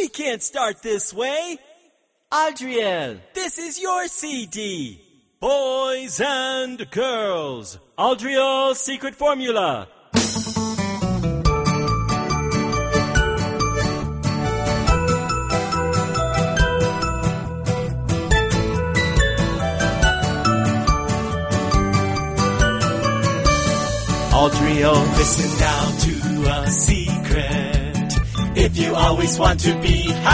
We can't start this way. Adriel, this is your CD. Boys and girls, Adriel's secret formula. Adriel, listen now to a secret. If you always want to be